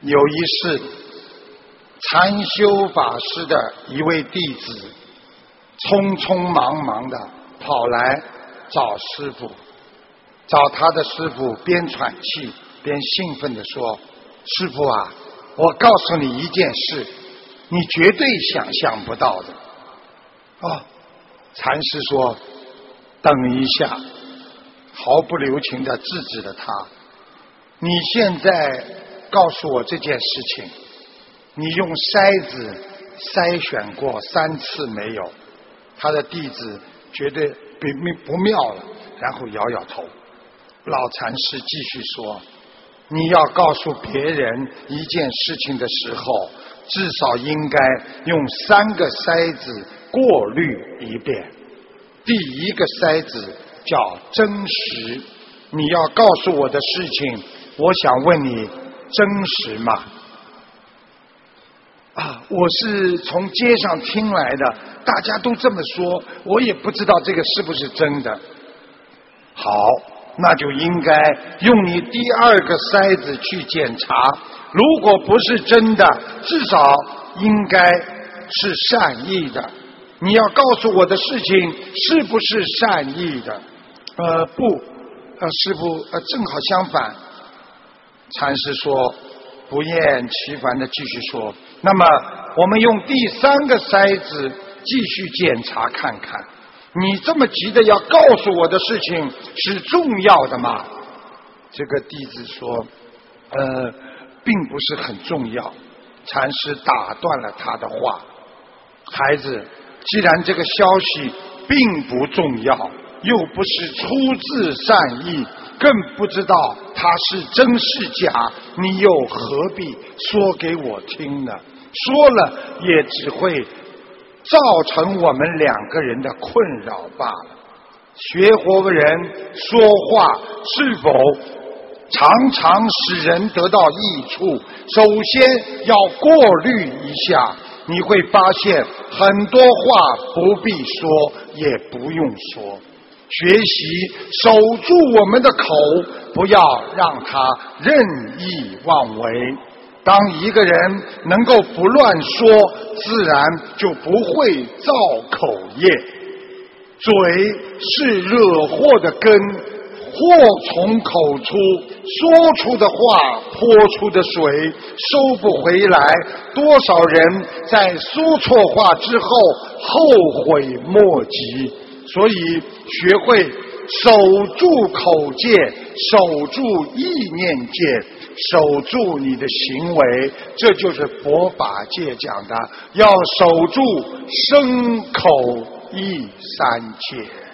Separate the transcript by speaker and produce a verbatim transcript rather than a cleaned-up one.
Speaker 1: 有一世，禅修法师的一位弟子，匆匆忙忙的跑来找师父，找他的师父，边喘气边兴奋地说：“师父啊，我告诉你一件事，你绝对想象不到的。”哦，禅师说：“等一下。”毫不留情地制止了他。你现在告诉我这件事情，你用筛子筛选过三次没有？他的弟子觉得不妙了，然后摇摇头。老禅师继续说：“你要告诉别人一件事情的时候，至少应该用三个筛子过滤一遍。第一个筛子叫真实，你要告诉我的事情，我想问你，真实吗？”啊，我是从街上听来的，大家都这么说，我也不知道这个是不是真的。好，那就应该用你第二个筛子去检查，如果不是真的，至少应该是善意的。你要告诉我的事情是不是善意的？呃，不，呃，师父，呃，正好相反。禅师说，不厌其烦的继续说，那么我们用第三个筛子继续检查看看，你这么急的要告诉我的事情是重要的吗？这个弟子说，呃，并不是很重要。禅师打断了他的话，孩子，既然这个消息并不重要，又不是出自善意，更不知道它是真是假，你又何必说给我听呢？说了也只会造成我们两个人的困扰罢了。学佛人说话是否常常使人得到益处，首先要过滤一下，你会发现很多话不必说，也不用说。学习守住我们的口，不要让它任意妄为。当一个人能够不乱说，自然就不会造口业。嘴是惹祸的根，祸从口出，说出的话泼出的水收不回来，多少人在说错话之后后悔莫及。所以学会守住口戒，守住意念戒，守住你的行为，这就是佛法界讲的，要守住身口意三戒。